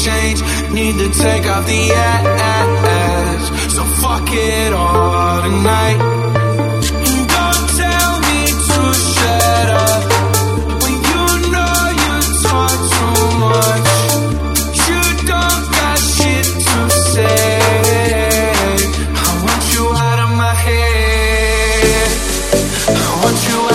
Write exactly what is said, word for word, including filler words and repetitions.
change, need to take off the edge. So fuck it all tonight. Don't tell me to shut up when you know you talk too much. You don't got shit to say. I want you out of my head. I want you out.